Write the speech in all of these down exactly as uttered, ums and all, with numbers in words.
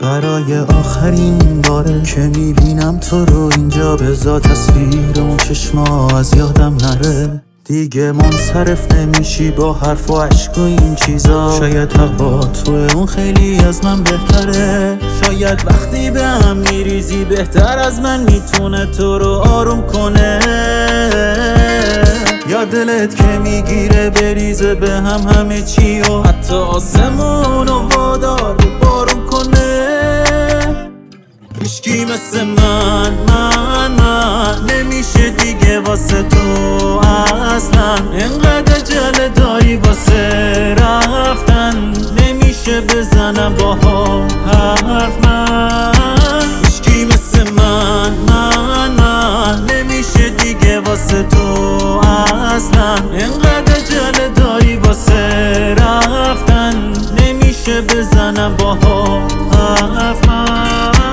برای آخرین باره که میبینم تو رو اینجا، بذار تصویر اون چشما از یادم نره. دیگه منصرف نمیشی با حرف و عشق و این چیزا. شاید حق با تو اون خیلی از من بهتره. شاید وقتی به هم میریزی بهتر از من میتونه تو رو آروم کنه. یا دلت که میگیره بریزه به هم همه چی و حتی آسمون و وادار بارون کنه. هیچکی مثل من من من نمیشه دیگه واسه تو اصلا. اینقدر عجله داری واسه رفتن، نمیشه بزنم با حرف من. هیچکی مثل من من من نمیشه دیگه واسه تو اصلا. اینقدر عجله داری واسه رفتن، نمیشه بزنم با حرف من.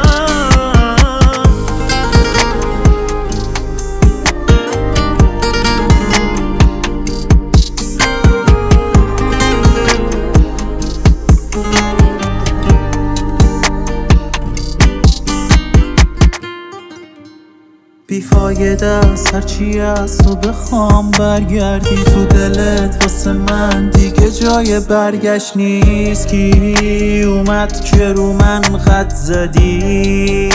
بیفایده است هرچی از تو بخوام برگردی تو دلت. واسه من دیگه جای برگشت نیست. کی اومد که رو من خط زدی؟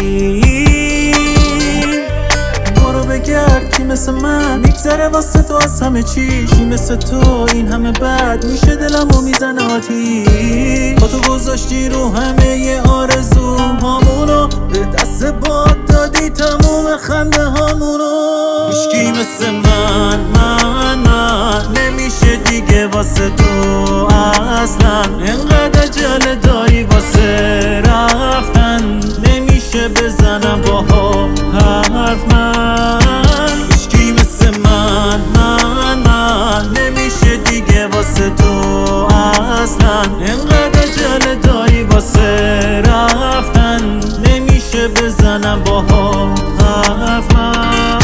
برو بگرد کی مثل من میگذره واسه تو از همه چی. کی مثل تو این همه بد میشه دلمو میزنه آتیش. با تو گذاشتی رو همه آرزو هامونو، به دست باد دادی تموم خنده هامونو. هیچکی مثل من من من نمیشه دیگه واسه تو اصلا. اینقدر عجله داری واسه رفتن، نمیشه بزنم با حرف من. هیچکی مثل من من من نمیشه دیگه واسه تو اصلا. اینقدر عجله داری واسه رفتن، نمیشه بزنم با حرف من.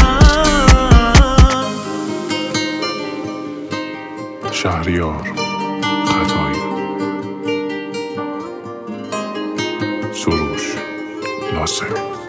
شهریار خطایی، سروش ناصر.